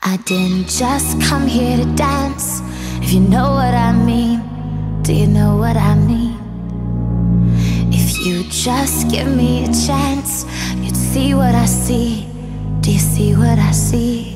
I didn't just come here to dance. If you know what I mean, do you know what I mean? If you just give me a chance, you'd see what I see. Do you see what I see?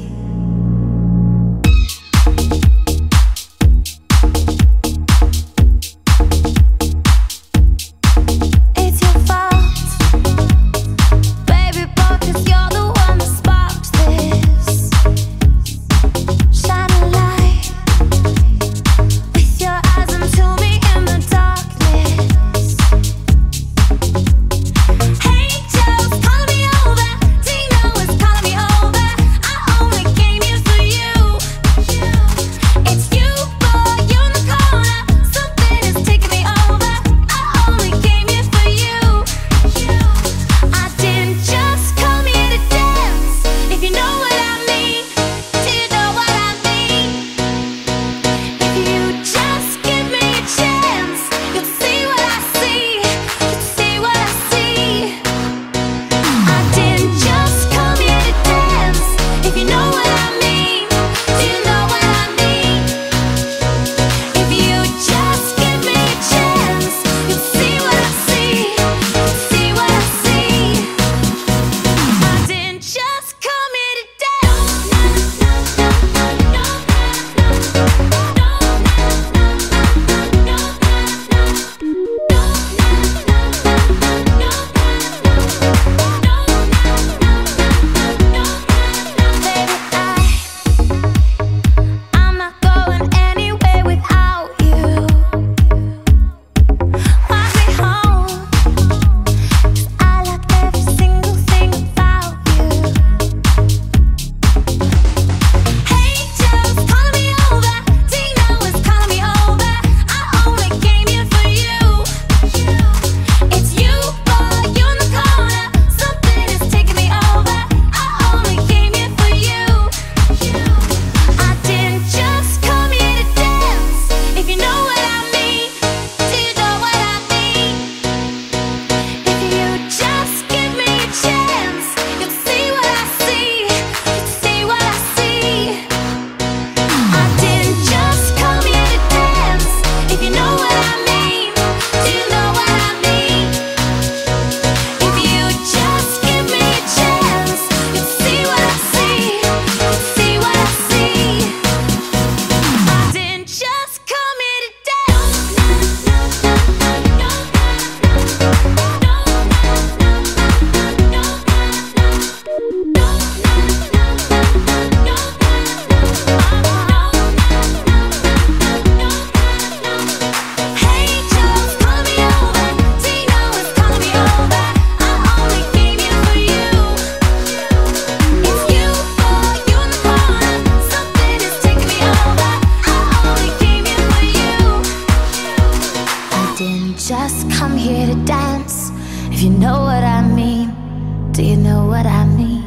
Just come here to dance. If you know what I mean, do you know what I mean?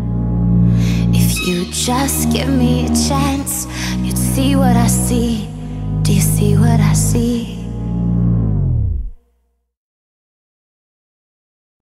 If you just give me a chance, you'd see what I see. Do you see what I see?